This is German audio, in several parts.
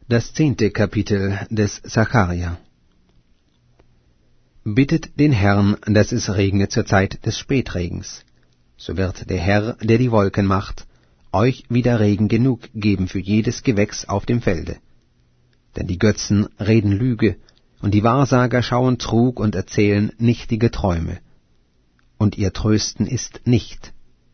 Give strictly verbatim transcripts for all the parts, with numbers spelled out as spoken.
Das zehnte Kapitel des Sacharja. Bittet den Herrn, dass es regne zur Zeit des Spätregens. So wird der Herr, der die Wolken macht, euch wieder Regen genug geben für jedes Gewächs auf dem Felde. Denn die Götzen reden Lüge, und die Wahrsager schauen Trug und erzählen nichtige Träume. Und ihr Trösten ist nicht.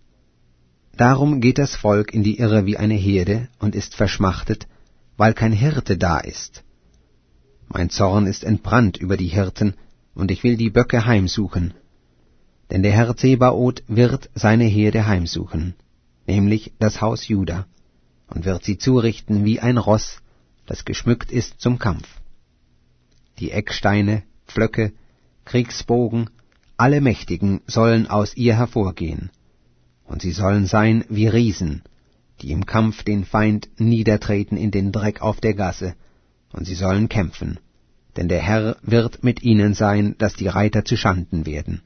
Darum geht das Volk in die Irre wie eine Herde und ist verschmachtet, weil kein Hirte da ist. Mein Zorn ist entbrannt über die Hirten, und ich will die Böcke heimsuchen. Denn der Herr Zebaoth wird seine Herde heimsuchen, nämlich das Haus Juda, und wird sie zurichten wie ein Ross, das geschmückt ist zum Kampf. Die Ecksteine, Pflöcke, Kriegsbogen, alle Mächtigen sollen aus ihr hervorgehen, und sie sollen sein wie Riesen, die im Kampf den Feind niedertreten in den Dreck auf der Gasse, und sie sollen kämpfen, denn der Herr wird mit ihnen sein, dass die Reiter zuschanden werden.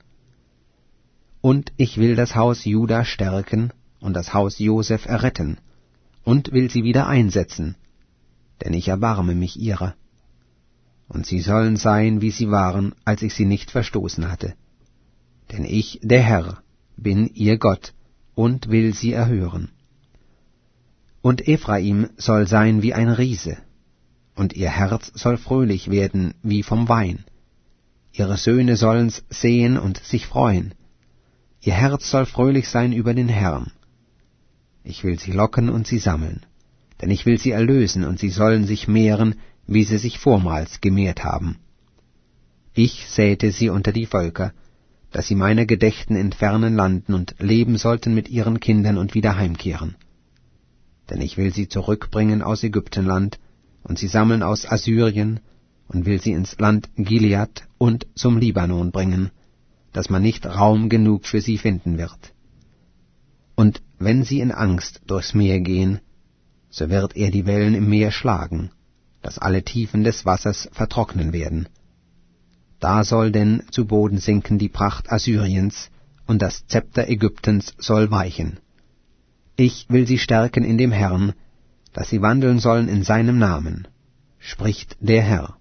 Und ich will das Haus Juda stärken und das Haus Joseph erretten, und will sie wieder einsetzen, denn ich erbarme mich ihrer. Und sie sollen sein, wie sie waren, als ich sie nicht verstoßen hatte. Denn ich, der Herr, bin ihr Gott, und will sie erhören. Und Ephraim soll sein wie ein Riese, und ihr Herz soll fröhlich werden wie vom Wein. Ihre Söhne sollen's sehen und sich freuen. Ihr Herz soll fröhlich sein über den Herrn. Ich will sie locken und sie sammeln, denn ich will sie erlösen, und sie sollen sich mehren, wie sie sich vormals gemehrt haben. Ich säte sie unter die Völker, dass sie meiner gedächten in fernen Landen und leben sollten mit ihren Kindern und wieder heimkehren. Denn ich will sie zurückbringen aus Ägyptenland, und sie sammeln aus Assyrien, und will sie ins Land Gilead und zum Libanon bringen, dass man nicht Raum genug für sie finden wird. Und wenn sie in Angst durchs Meer gehen, so wird er die Wellen im Meer schlagen, dass alle Tiefen des Wassers vertrocknen werden. Da soll denn zu Boden sinken die Pracht Assyriens, und das Zepter Ägyptens soll weichen. Ich will sie stärken in dem Herrn, dass sie wandeln sollen in seinem Namen, spricht der Herr.